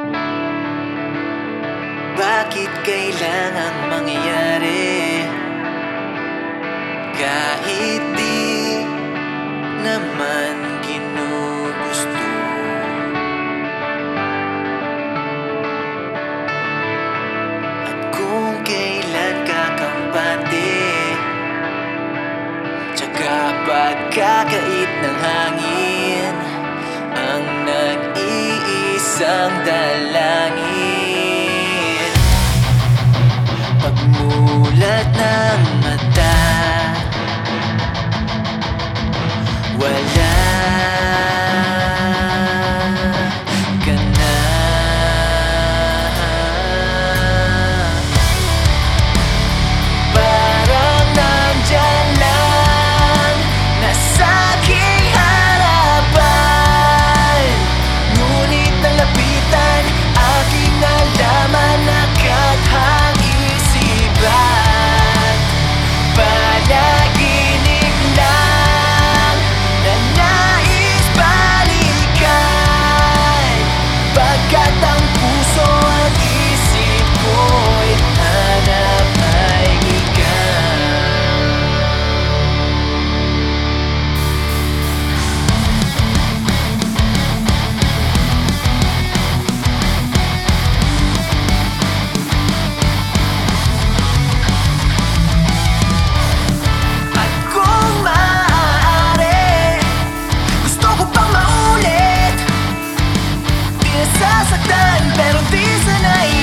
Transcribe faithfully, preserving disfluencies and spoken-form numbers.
Bakit kailangang mangyayari? Kahit di naman ginugusto. At kung kailan kakampante, tsaka pagkakait ng hangin ang nag-iisang dalangin. Pagmulat ng mata, wala ka na. Parang nandyan lang, nasa aking harapan, ngunit nalapitan aking nalaman na kathang isipan. Panaginip lang na nais balikan, pagkat ang puso at isip ko'y hanap ay ikaw. At kung maaari, gusto ko pang maulit. Di nasasaktan pero di sanay